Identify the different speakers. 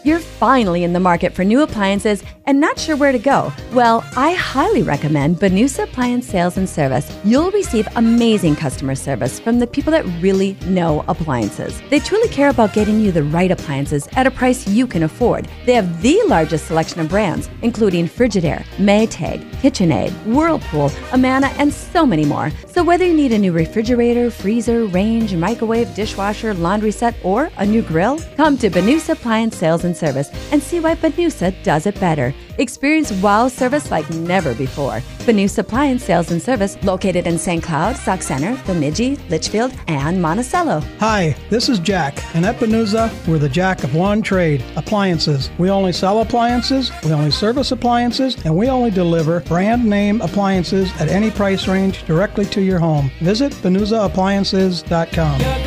Speaker 1: You're finally in the market for new appliances and not sure where to go? Well, I highly recommend Benusa Appliance Sales and Service. You'll receive amazing customer service from the people that really know appliances. They truly care about getting you the right appliances at a price you can afford. They have the largest selection of brands, including Frigidaire, Maytag, KitchenAid, Whirlpool, Amana, and so many more. So whether you need a new refrigerator, freezer, range, microwave, dishwasher, laundry set, or a new grill, come to Benusa Appliance Sales and Service and see why Benusa does it better. Experience wow service like never before. Benusa Appliance Sales and Service, located in St. Cloud, Sauk Centre, Bemidji, Litchfield, and Monticello.
Speaker 2: Hi, this is Jack, and at Benusa, we're the Jack of one trade, appliances. We only sell appliances, we only service appliances, and we only deliver brand name appliances at any price range directly to your home. Visit BenusaAppliances.com.